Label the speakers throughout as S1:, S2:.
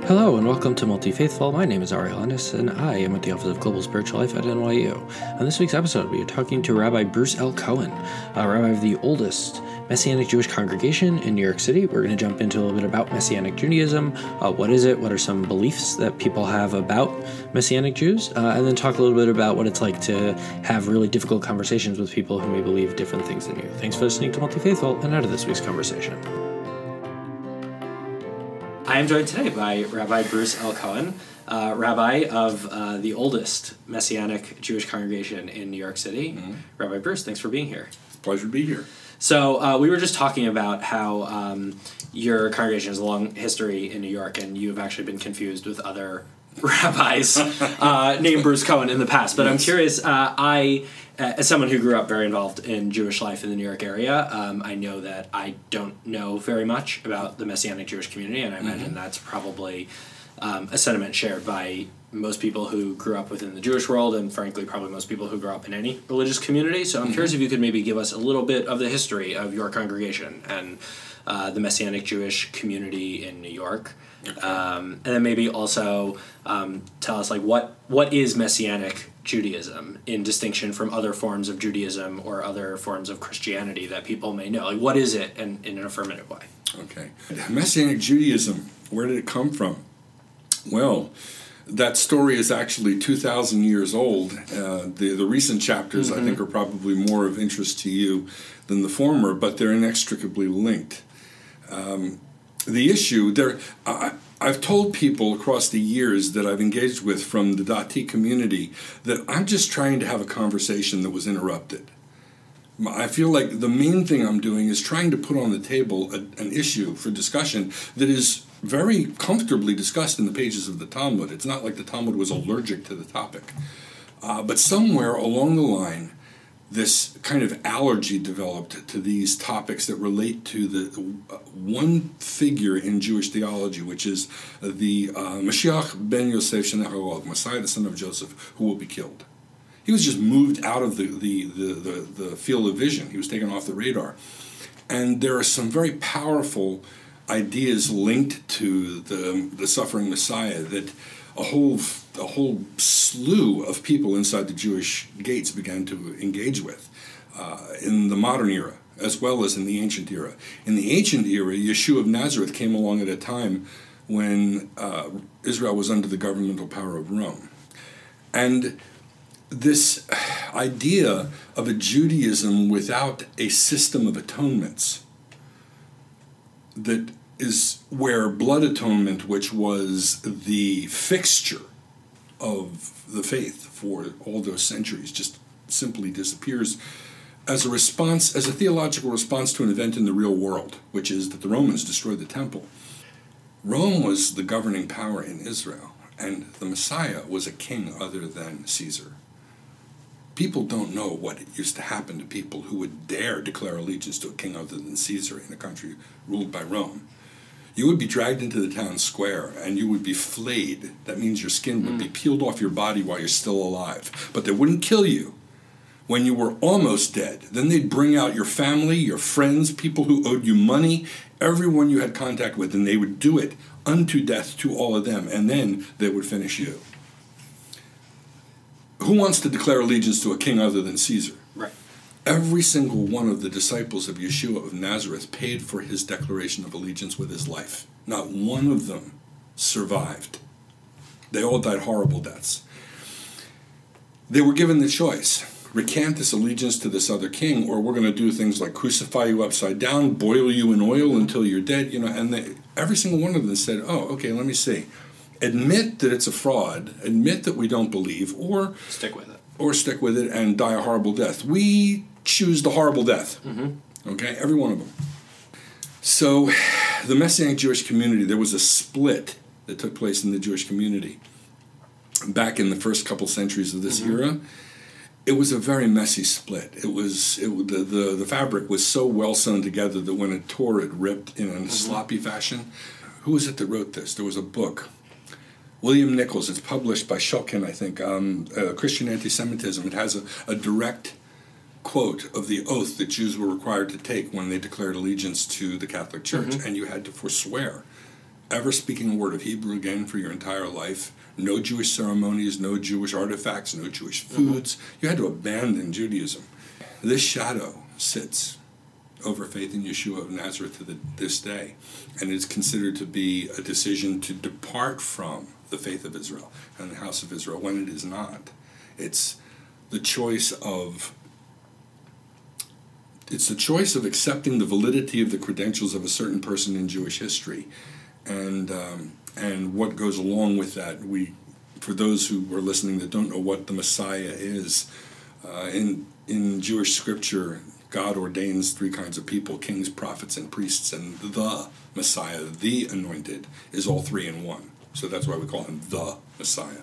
S1: Hello and welcome to Multi-Faithful. My name is Ari Helenis and I am with the Office of Global Spiritual Life at NYU. On this week's episode, we are talking to Rabbi Bruce L. Cohen, rabbi of the oldest Messianic Jewish congregation in New York City. We're going to jump into a little bit about Messianic Judaism. What is it? What are some beliefs that people have about Messianic Jews? And then talk a little bit about what it's like to have really difficult conversations with people who may believe different things than you. Thanks for listening to Multi-Faithful and out of this week's conversation. I am joined today by Rabbi Bruce L. Cohen, rabbi of the oldest Messianic Jewish congregation in New York City. Mm-hmm. Rabbi Bruce, thanks for being here.
S2: It's a pleasure to be here.
S1: So we were just talking about how your congregation has a long history in New York, and you've actually been confused with other rabbis named Bruce Cohen in the past. But yes. I'm curious, as someone who grew up very involved in Jewish life in the New York area, I know that I don't know very much about the Messianic Jewish community, and I imagine that's probably a sentiment shared by most people who grew up within the Jewish world, and frankly, probably most people who grew up in any religious community. So I'm curious if you could maybe give us a little bit of the history of your congregation and the Messianic Jewish community in New York. Okay. And then maybe also tell us, like, what is Messianic Judaism in distinction from other forms of Judaism or other forms of Christianity that people may know? Like, what is it in an affirmative way?
S2: Okay. Messianic Judaism, where did it come from? Well, that story is actually 2,000 years old. The recent chapters, I think, are probably more of interest to you than the former, but they're inextricably linked. The issue, I've told people across the years that I've engaged with from the Dati community that I'm just trying to have a conversation that was interrupted. I feel like the main thing I'm doing is trying to put on the table an issue for discussion that is very comfortably discussed in the pages of the Talmud. It's not like the Talmud was allergic to the topic. But somewhere along the line, this kind of allergy developed to these topics that relate to the one figure in Jewish theology, which is the Mashiach ben Yosef Shnei Harog, Messiah, the son of Joseph, who will be killed. He was just moved out of the field of vision. He was taken off the radar. And there are some very powerful ideas linked to the suffering Messiah that a whole slew of people inside the Jewish gates began to engage with in the modern era, as well as in the ancient era. In the ancient era, Yeshua of Nazareth came along at a time when Israel was under the governmental power of Rome. And this idea of a Judaism without a system of atonements, that is where blood atonement, which was the fixture of the faith for all those centuries, just simply disappears as a response, as a theological response to an event in the real world, which is that the Romans destroyed the temple. Rome was the governing power in Israel, and the Messiah was a king other than Caesar. People don't know what used to happen to people who would dare declare allegiance to a king other than Caesar in a country ruled by Rome. You would be dragged into the town square and you would be flayed. That means your skin would be peeled off your body while you're still alive. But they wouldn't kill you when you were almost dead. Then they'd bring out your family, your friends, people who owed you money, everyone you had contact with, and they would do it unto death to all of them, and then they would finish you. Who wants to declare allegiance to a king other than Caesar?
S1: Right.
S2: Every single one of the disciples of Yeshua of Nazareth paid for his declaration of allegiance with his life. Not one of them survived. They all died horrible deaths. They were given the choice: recant this allegiance to this other king, or we're going to do things like crucify you upside down, boil you in oil until you're dead. And every single one of them said, "Oh, okay, let me see. Admit that it's a fraud, admit that we don't believe, or
S1: stick with it.
S2: Or stick with it and die a horrible death. We choose the horrible death." Okay, every one of them. So the Messianic Jewish community, there was a split that took place in the Jewish community back in the first couple centuries of this era. It was a very messy split. The fabric was so well sewn together that when it tore, it ripped in a sloppy fashion. Who was it that wrote this? There was a book. William Nichols. It's published by Shulkin, I think, Christian Anti-Semitism. It has a direct quote of the oath that Jews were required to take when they declared allegiance to the Catholic Church, and you had to forswear ever speaking a word of Hebrew again for your entire life. No Jewish ceremonies, no Jewish artifacts, no Jewish foods. You had to abandon Judaism. This shadow sits over faith in Yeshua of Nazareth to this day, and is considered to be a decision to depart from the faith of Israel and the house of Israel, when it is not. It's the choice of accepting the validity of the credentials of a certain person in Jewish history, and what goes along with that. For those who are listening that don't know what the Messiah is, in Jewish scripture, God ordains three kinds of people: kings, prophets, and priests, and the Messiah, the anointed, is all three in one. So that's why we call him the Messiah.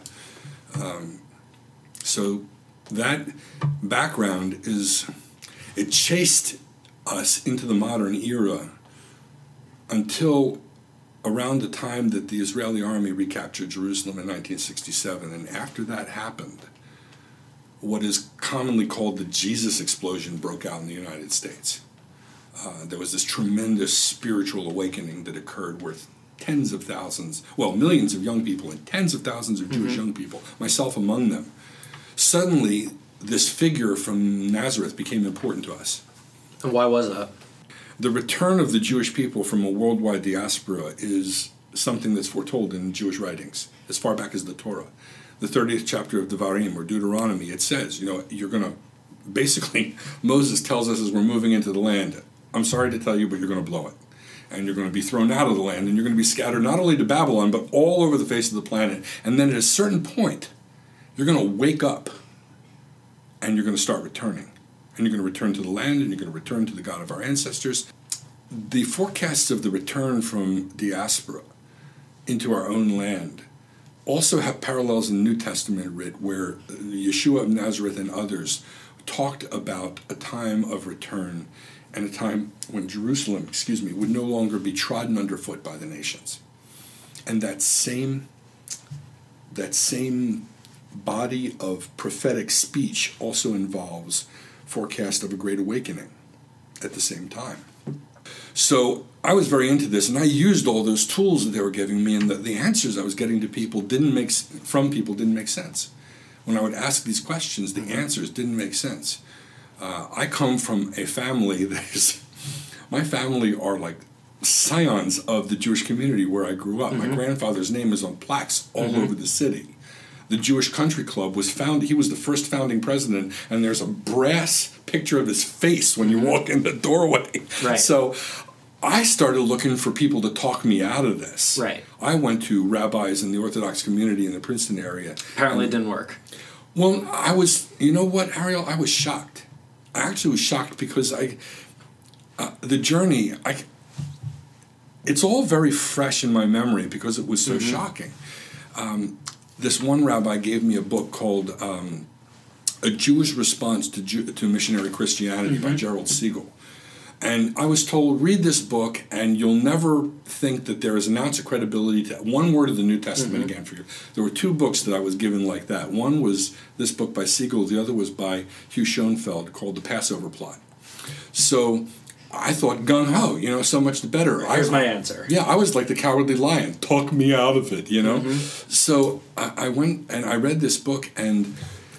S2: So that background it chased us into the modern era until around the time that the Israeli army recaptured Jerusalem in 1967. And after that happened, what is commonly called the Jesus explosion broke out in the United States. There was this tremendous spiritual awakening that occurred where tens of thousands, millions of young people and tens of thousands of Jewish young people, myself among them, suddenly this figure from Nazareth became important to us.
S1: And why was that?
S2: The return of the Jewish people from a worldwide diaspora is something that's foretold in Jewish writings, as far back as the Torah. The 30th chapter of Devarim, or Deuteronomy, it says, you're going to, basically, Moses tells us as we're moving into the land, I'm sorry to tell you, but you're going to blow it. And you're going to be thrown out of the land, and you're going to be scattered not only to Babylon, but all over the face of the planet. And then at a certain point, you're going to wake up, and you're going to start returning. And you're going to return to the land, and you're going to return to the God of our ancestors. The forecasts of the return from diaspora into our own land also have parallels in New Testament writ, where Yeshua of Nazareth and others talked about a time of return and a time when Jerusalem, would no longer be trodden underfoot by the nations. And that same body of prophetic speech also involves forecast of a great awakening at the same time. So I was very into this, and I used all those tools that they were giving me, and the answers I was getting to people didn't make sense. When I would ask these questions, the answers didn't make sense. I come from a family my family are like scions of the Jewish community where I grew up. My grandfather's name is on plaques all over the city. The Jewish Country Club was founded. He was the first founding president, and there's a brass picture of his face when you walk in the doorway.
S1: Right.
S2: So I started looking for people to talk me out of this.
S1: Right.
S2: I went to rabbis in the Orthodox community in the Princeton area.
S1: Apparently it didn't work.
S2: Well, you know what, Ariel? I was shocked. I actually was shocked because the journey, it's all very fresh in my memory because it was so shocking. This one rabbi gave me a book called A Jewish Response to Missionary Christianity by Gerald Siegel. And I was told, read this book, and you'll never think that there is an ounce of credibility to one word of the New Testament again for you. There were two books that I was given like that. One was this book by Siegel. The other was by Hugh Schoenfeld called The Passover Plot. So I thought, gung-ho, so much the better.
S1: Here's my answer.
S2: Yeah, I was like the Cowardly Lion. Talk me out of it, So I went and I read this book, and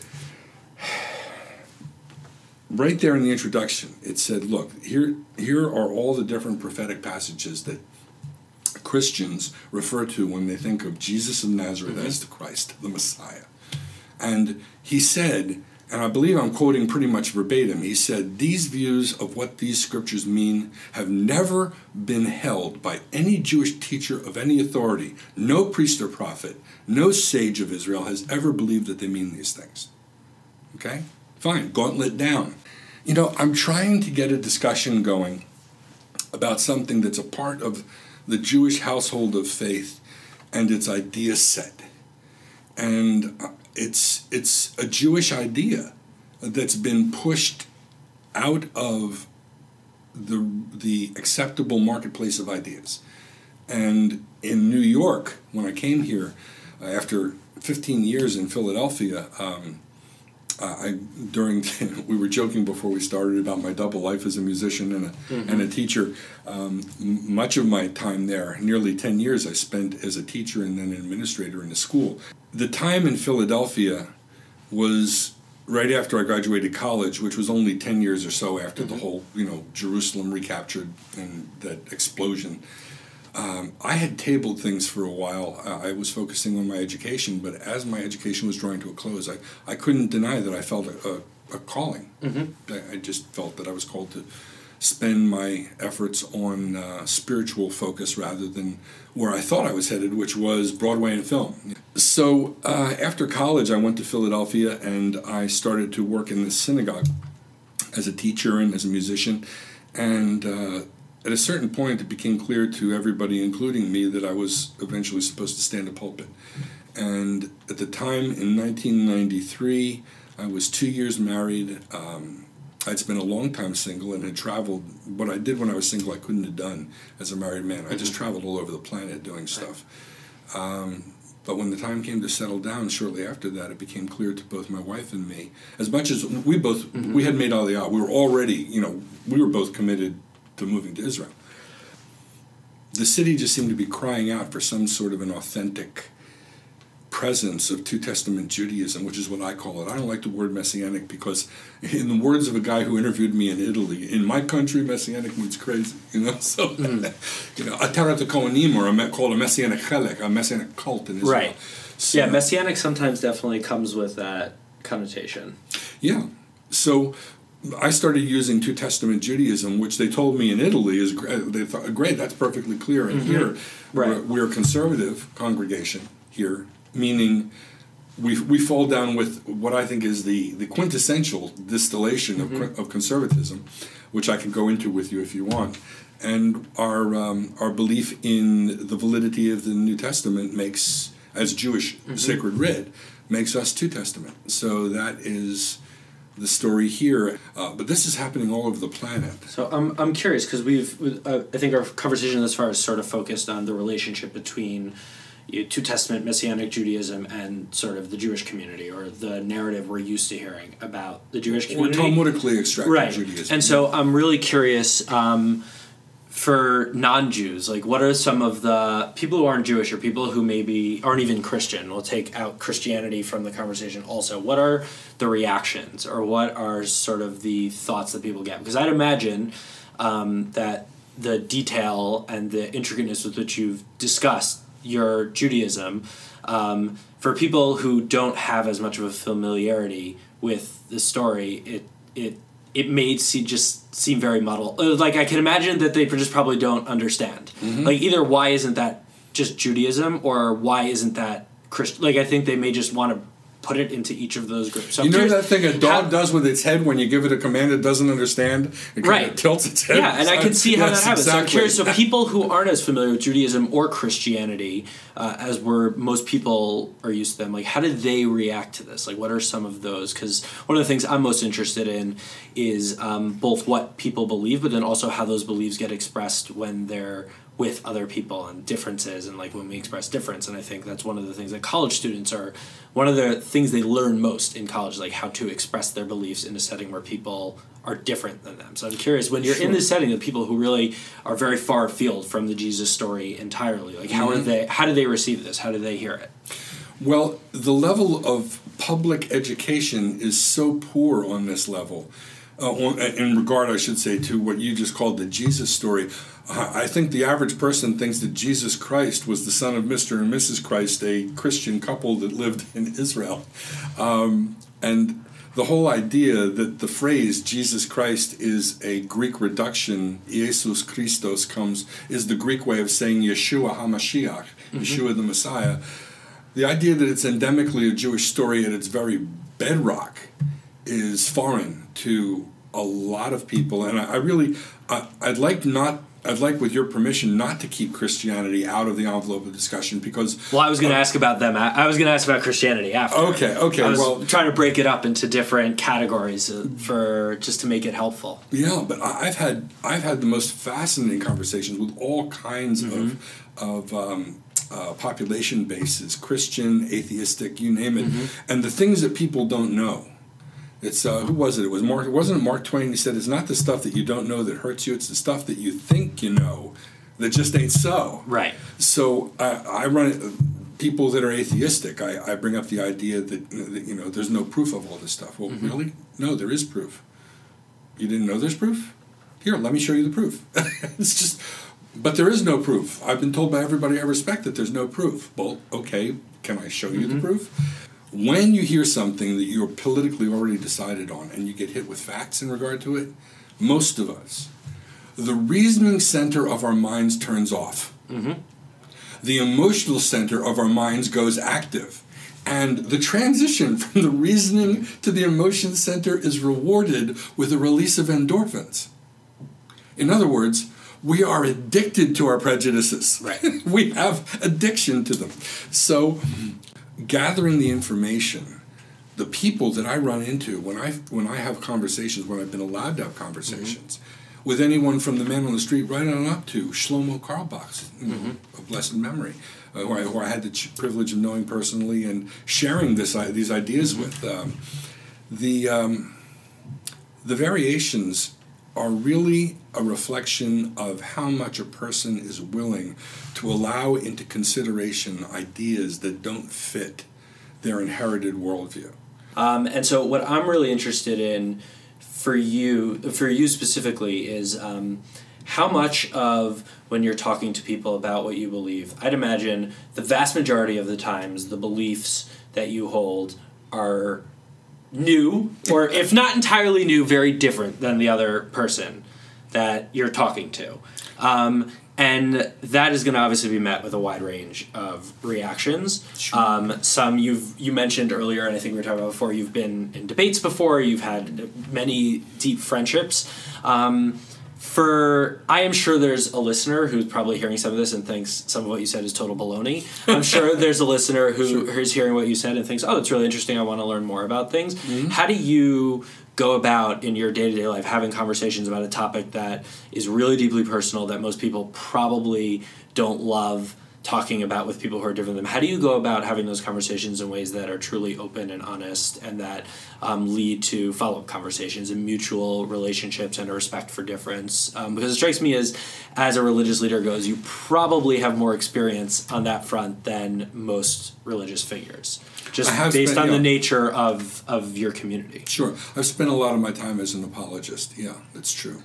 S2: right there in the introduction, it said, look, here are all the different prophetic passages that Christians refer to when they think of Jesus of Nazareth as the Christ, the Messiah. And he said, and I believe I'm quoting pretty much verbatim, he said, these views of what these scriptures mean have never been held by any Jewish teacher of any authority. No priest or prophet, no sage of Israel has ever believed that they mean these things. Okay? Fine, gauntlet down. I'm trying to get a discussion going about something that's a part of the Jewish household of faith and its idea set. And it's a Jewish idea that's been pushed out of the acceptable marketplace of ideas. And in New York, when I came here, after 15 years in Philadelphia, we were joking before we started about my double life as a musician and a teacher. Much of my time there, nearly 10 years, I spent as a teacher and then an administrator in a school. The time in Philadelphia was right after I graduated college, which was only 10 years or so after the whole, Jerusalem recaptured and that explosion. I had tabled things for a while. I was focusing on my education, but as my education was drawing to a close, I couldn't deny that I felt a calling. I just felt that I was called to spend my efforts on spiritual focus rather than where I thought I was headed, which was Broadway and film. So after college, I went to Philadelphia and I started to work in the synagogue as a teacher and as a musician. And at a certain point, it became clear to everybody, including me, that I was eventually supposed to stand a pulpit. And at the time, in 1993, I was 2 years married. I'd spent a long time single and had traveled. What I did when I was single, I couldn't have done as a married man. I just traveled all over the planet doing stuff. But when the time came to settle down, shortly after that, it became clear to both my wife and me, as much as we had made Aliyah, we were already, we were both committed to moving to Israel. The city just seemed to be crying out for some sort of an authentic presence of Two Testament Judaism, which is what I call it. I don't like the word Messianic because, in the words of a guy who interviewed me in Italy, in my country, Messianic means crazy, So, a Tarat Kohanim, or called a Messianic chelek, a Messianic cult in Israel.
S1: Right.
S2: So,
S1: yeah, Messianic sometimes definitely comes with that connotation.
S2: Yeah. So I started using Two Testament Judaism, which they told me in Italy is they thought, great, that's perfectly clear. And here, we're a conservative congregation here, meaning we fall down with what I think is the quintessential distillation of conservatism, which I can go into with you if you want. And our belief in the validity of the New Testament makes, as Jewish sacred writ, makes us Two Testament. So that is the story here, but this is happening all over the planet.
S1: So I'm curious because I think our conversation thus far is sort of focused on the relationship between Two Testament Messianic Judaism and sort of the Jewish community, or the narrative we're used to hearing about the Jewish community.
S2: Or Talmudically extracted Judaism.
S1: And so I'm really curious, for non-Jews, like what are some of the people who aren't Jewish or people who maybe aren't even Christian, we'll take out Christianity from the conversation also, what are the reactions or what are sort of the thoughts that people get? Because I'd imagine that the detail and the intricateness with which you've discussed your Judaism, for people who don't have as much of a familiarity with the story, it may just seem very muddled. Like, I can imagine that they just probably don't understand. Like, either why isn't that just Judaism, or why isn't that Christian? Like, I think they may just want to put it into each of those groups. So
S2: that thing a dog does with its head when you give it a command it doesn't understand? It kind of tilts its head.
S1: Yeah, and I can see how that happens.
S2: Exactly.
S1: So I'm curious, so people who aren't as familiar with Judaism or Christianity, as most people are used to them, like, how did they react to this? Like, what are some of those? Because one of the things I'm most interested in is both what people believe, but then also how those beliefs get expressed when they're with other people, and differences, and like when we express difference. And I think that's one of the things that college students are, one of the things they learn most in college, like how to express their beliefs in a setting where people are different than them. So I'm curious, when you're in this setting of people who really are very far afield from the Jesus story entirely, like how do they receive this? How do they hear it?
S2: Well, the level of public education is so poor on this level, in regard, I should say, to what you just called the Jesus story. I think the average person thinks that Jesus Christ was the son of Mr. and Mrs. Christ, a Christian couple that lived in Israel. And the whole idea that the phrase Jesus Christ is a Greek reduction, Jesus Christos is the Greek way of saying Yeshua HaMashiach, Yeshua the Messiah. The idea that it's endemically a Jewish story at its very bedrock is foreign to a lot of people. And I'd like, with your permission, not to keep Christianity out of the envelope of discussion because...
S1: Well, I was going to ask about them. I was going to ask about Christianity after.
S2: Okay.
S1: I was trying to break it up into different categories for just to make it helpful.
S2: Yeah, but I've had the most fascinating conversations with all kinds of population bases, Christian, atheistic, you name it. And the things that people don't know It's who was it? It was Mark. Wasn't it Mark Twain? He said, "It's not the stuff that you don't know that hurts you. It's the stuff that you think you know that just ain't so."
S1: Right.
S2: So I run it. People that are atheistic, I bring up the idea that there's no proof of all this stuff. Well, really? No, there is proof. You didn't know there's proof? Here, let me show you the proof. It's just, but there is no proof. I've been told by everybody I respect that there's no proof. Well, okay, can I show you the proof? When you hear something that you're politically already decided on and you get hit with facts in regard to it, most of us, the reasoning center of our minds turns off. The emotional center of our minds goes active. And the transition from the reasoning to the emotion center is rewarded with a release of endorphins. In other words, we are addicted to our prejudices.
S1: Right.
S2: We have addiction to them. So, gathering the information, the people that I run into when I have conversations, when I've been allowed to have conversations, with anyone from the man on the street right on up to Shlomo Karlbach, of blessed memory, who I had the privilege of knowing personally and sharing these ideas with. The variations are really a reflection of how much a person is willing to allow into consideration ideas that don't fit their inherited worldview.
S1: And so what I'm really interested in for you specifically is how much of when you're talking to people about what you believe, I'd imagine the vast majority of the times the beliefs that you hold are new, or if not entirely new, very different than the other person that you're talking to. And that is going to obviously be met with a wide range of reactions.
S2: Sure.
S1: Some you mentioned earlier, and I think we were talking about before, you've been in debates before, you've had many deep friendships. I am sure there's a listener who's probably hearing some of this and thinks some of what you said is total baloney. I'm sure there's a listener who is hearing what you said and thinks, oh, that's really interesting, I want to learn more about things. How do you go about in your day-to-day life having conversations about a topic that is really deeply personal that most people probably don't love talking about with people who are different than them? How do you go about having those conversations in ways that are truly open and honest and that lead to follow-up conversations and mutual relationships and a respect for difference? Because it strikes me as a religious leader goes, you probably have more experience on that front than most religious figures, just based on the nature of your community.
S2: Sure. I've spent a lot of my time as an apologist. Yeah, that's true.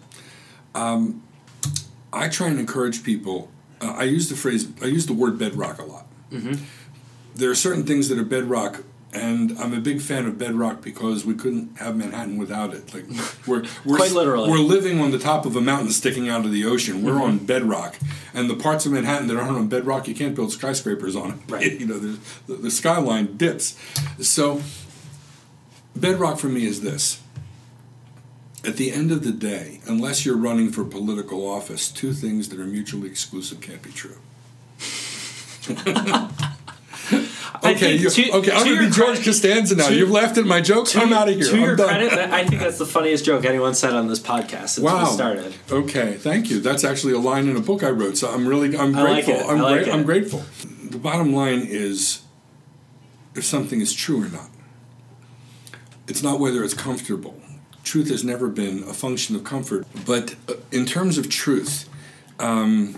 S2: I try and encourage people. I use the word bedrock a lot. There are certain things that are bedrock, and I'm a big fan of bedrock because we couldn't have Manhattan without it. Like we're
S1: quite literally,
S2: we're living on the top of a mountain sticking out of the ocean. We're on bedrock, and the parts of Manhattan that aren't on bedrock, you can't build skyscrapers on it.
S1: Right.
S2: The skyline dips. So bedrock for me is this. At the end of the day, unless you're running for political office, two things that are mutually exclusive can't be true. Okay, I'm going to be George Costanza now. You've laughed at my joke? I'm out of here.
S1: To your credit, I think that's the funniest joke anyone said on this podcast since we started.
S2: Okay, thank you. That's actually a line in a book I wrote, so I'm grateful. I'm grateful. The bottom line is if something is true or not. It's not whether it's comfortable. Truth has never been a function of comfort. But in terms of truth, the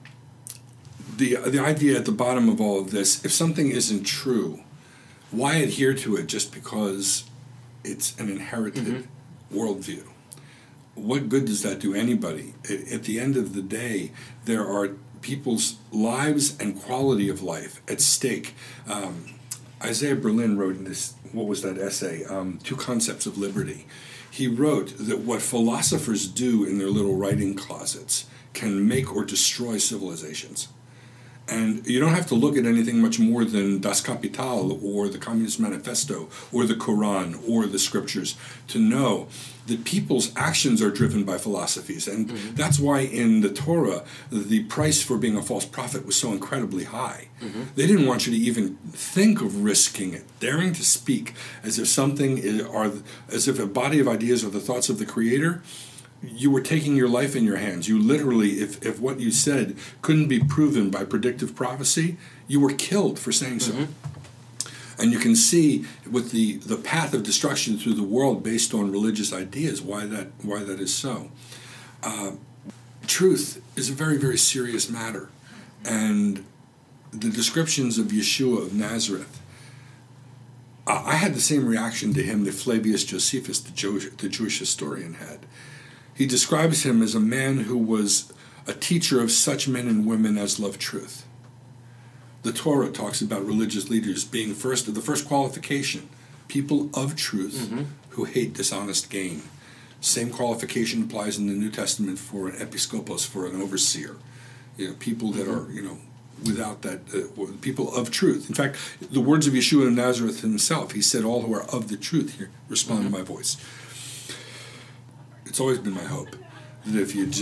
S2: idea at the bottom of all of this, if something isn't true, why adhere to it just because it's an inherited worldview? What good does that do anybody? At the end of the day, there are people's lives and quality of life at stake. Isaiah Berlin wrote in this, what was that essay, Two Concepts of Liberty. He wrote that what philosophers do in their little writing closets can make or destroy civilizations. And you don't have to look at anything much more than Das Kapital or the Communist Manifesto or the Quran or the scriptures to know that people's actions are driven by philosophies. And that's why in the Torah, the price for being a false prophet was so incredibly high. They didn't want you to even think of risking it, daring to speak as if as if a body of ideas are the thoughts of the Creator. You were taking your life in your hands. You literally, if what you said couldn't be proven by predictive prophecy, you were killed for saying so. And you can see with the path of destruction through the world based on religious ideas why that is so. Truth is a very, very serious matter. And the descriptions of Yeshua of Nazareth, I had the same reaction to him that Flavius Josephus, the Jewish historian, had. He describes him as a man who was a teacher of such men and women as love truth. The Torah talks about religious leaders being the first qualification, people of truth who hate dishonest gain. Same qualification applies in the New Testament for an episkopos, for an overseer. People that are, without that, people of truth. In fact, the words of Yeshua of Nazareth himself, he said, all who are of the truth here respond to my voice. It's always been my hope that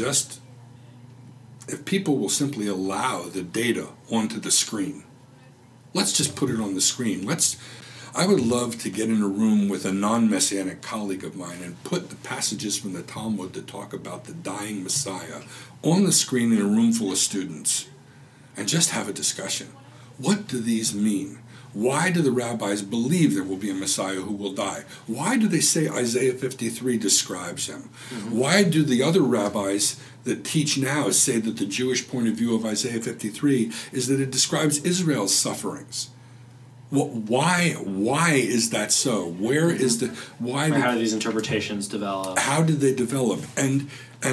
S2: if people will simply allow the data onto the screen, let's just put it on the screen. I would love to get in a room with a non-Messianic colleague of mine and put the passages from the Talmud that talk about the dying Messiah on the screen in a room full of students and just have a discussion. What do these mean? Why do the rabbis believe there will be a Messiah who will die? Why do they say Isaiah 53 describes him? Why do the other rabbis that teach now say that the Jewish point of view of Isaiah 53 is that it describes Israel's sufferings? Why is that so? Where is the why?
S1: How do these interpretations develop?
S2: How did they develop? And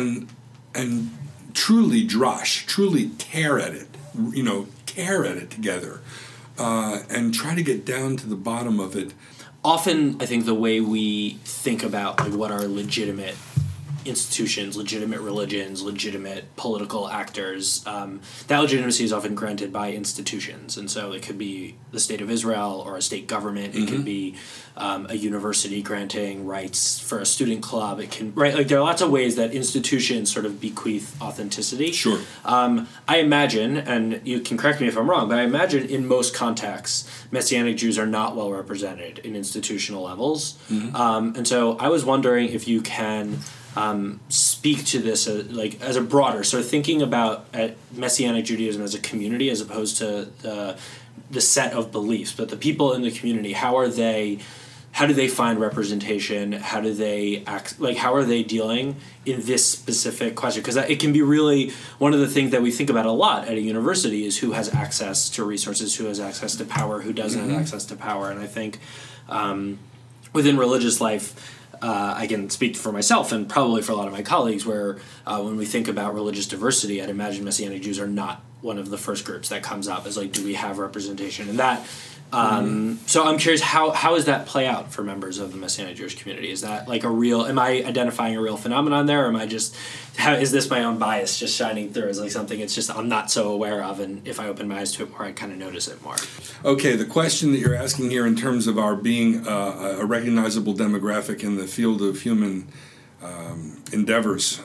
S2: truly drash, truly tear at it together, and try to get down to the bottom of it.
S1: Often, I think the way we think about what are legitimate institutions, legitimate religions, legitimate political actors, that legitimacy is often granted by institutions. And so it could be the state of Israel or a state government. It could be a university granting rights for a student club. It can, right? Like there are lots of ways that institutions sort of bequeath authenticity.
S2: Sure.
S1: I imagine, and you can correct me if I'm wrong, but I imagine in most contexts, Messianic Jews are not well represented in institutional levels. And so I was wondering if you can speak to this as a broader sort of thinking about Messianic Judaism as a community as opposed to the set of beliefs, but the people in the community. How do they find representation? How do they act? How are they dealing in this specific question? Because it can be really one of the things that we think about a lot at a university is who has access to resources, who has access to power, who doesn't have access to power. And I think within religious life, I can speak for myself and probably for a lot of my colleagues where when we think about religious diversity, I'd imagine Messianic Jews are not one of the first groups that comes up as do we have representation in that? So I'm curious, how does that play out for members of the Messianic Jewish community? Is that am I identifying a real phenomenon there, or am I is this my own bias just shining through as something it's just I'm not so aware of, and if I open my eyes to it more, I kind of notice it more?
S2: Okay, the question that you're asking here in terms of our being a recognizable demographic in the field of human endeavors,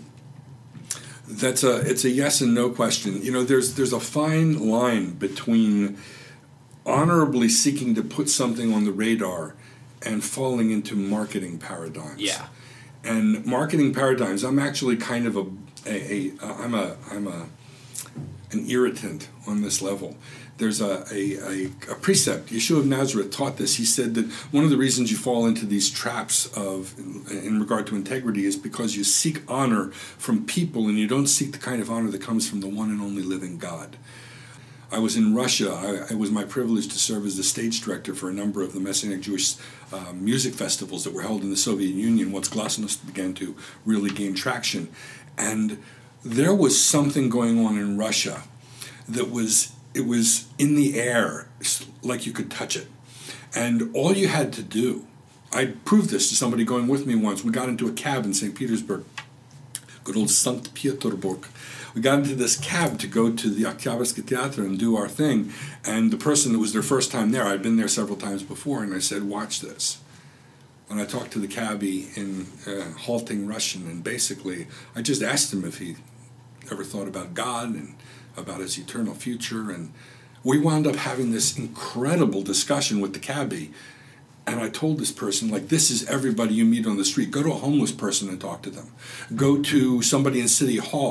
S2: it's a yes and no question. There's a fine line between honorably seeking to put something on the radar and falling into marketing paradigms.
S1: Yeah.
S2: And marketing paradigms, I'm actually kind of I'm an irritant on this level. There's a precept. Yeshua of Nazareth taught this. He said that one of the reasons you fall into these traps in regard to integrity is because you seek honor from people and you don't seek the kind of honor that comes from the one and only living God. I was in Russia. It was my privilege to serve as the stage director for a number of the Messianic Jewish music festivals that were held in the Soviet Union once Glasnost began to really gain traction. And there was something going on in Russia that was in the air, like you could touch it. And all you had to do, I proved this to somebody going with me once. We got into a cab in St. Petersburg, good old St. Petersburg. We got into this cab to go to the Oktyabrski Theater and do our thing. And the person that was their first time there, I'd been there several times before, and I said, watch this. And I talked to the cabbie in halting Russian, and basically I just asked him if he ever thought about God and about his eternal future. And we wound up having this incredible discussion with the cabbie. And I told this person, this is everybody you meet on the street. Go to a homeless person and talk to them. Go to somebody in City Hall.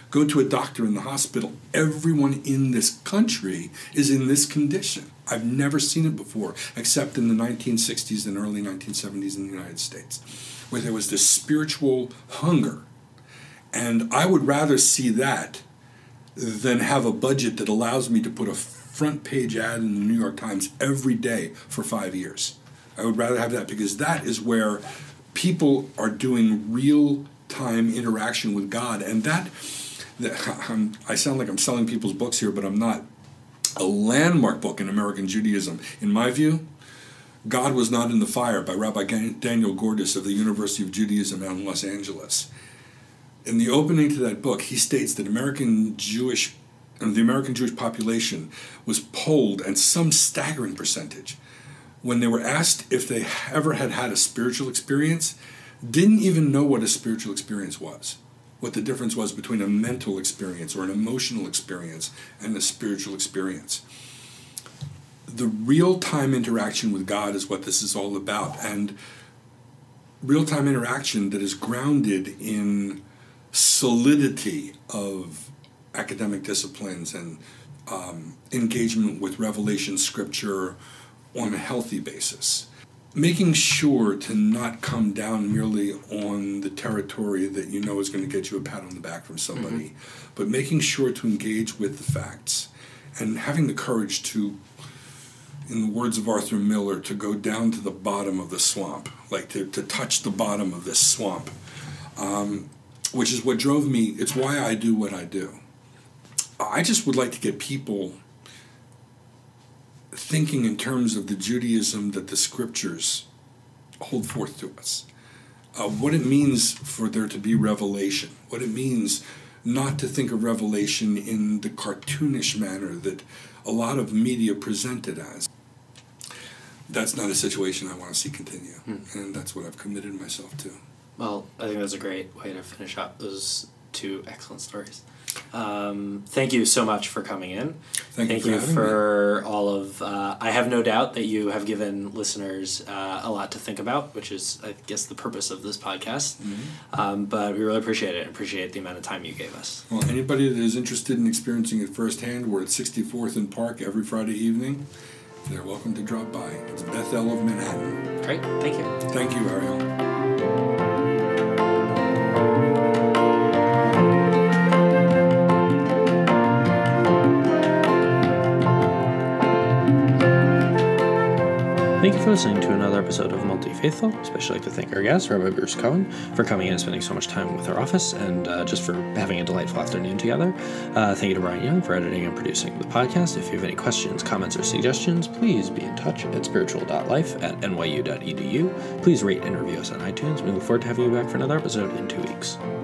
S2: Go to a doctor in the hospital. Everyone in this country is in this condition. I've never seen it before, except in the 1960s and early 1970s in the United States, where there was this spiritual hunger. And I would rather see that than have a budget that allows me to put a front page ad in the New York Times every day for 5 years. I would rather have that, because that is where people are doing real-time interaction with God. And I sound like I'm selling people's books here, but I'm not. A landmark book in American Judaism, in my view, God Was Not in the Fire by Rabbi Daniel Gordis of the University of Judaism out in Los Angeles. In the opening to that book, he states that the American Jewish population was polled, and some staggering percentage, when they were asked if they ever had a spiritual experience, didn't even know what a spiritual experience was, what the difference was between a mental experience or an emotional experience and a spiritual experience. The real-time interaction with God is what this is all about, and real-time interaction that is grounded in solidity of academic disciplines and engagement with Revelation Scripture on a healthy basis. Making sure to not come down merely on the territory that you know is going to get you a pat on the back from somebody, but making sure to engage with the facts and having the courage to, in the words of Arthur Miller, to go down to the bottom of the swamp, like to touch the bottom of this swamp, which is what drove me. It's why I do what I do. I just would like to get people thinking in terms of the Judaism that the Scriptures hold forth to us. What it means for there to be revelation. What it means not to think of revelation in the cartoonish manner that a lot of media present it as. That's not a situation I want to see continue. And that's what I've committed myself to.
S1: Well, I think that's a great way to finish up those two excellent stories. Thank you so much for coming in.
S2: Thank
S1: you for all of... I have no doubt that you have given listeners a lot to think about, which is, I guess, the purpose of this podcast. But we really appreciate it. Appreciate the amount of time you gave us.
S2: Well, anybody that is interested in experiencing it firsthand, we're at 64th and Park every Friday evening. They're welcome to drop by. It's Bethel of Manhattan.
S1: Great. Thank you.
S2: Thank you, Ariel.
S1: Thank you for listening to another episode of Multi-Faithful. Especially like to thank our guest, Rabbi Bruce Cohen, for coming in and spending so much time with our office, and just for having a delightful afternoon together. Thank you to Brian Young for editing and producing the podcast. If you have any questions, comments, or suggestions, please be in touch at spiritual.life@nyu.edu. Please rate and review us on iTunes. We look forward to having you back for another episode in 2 weeks.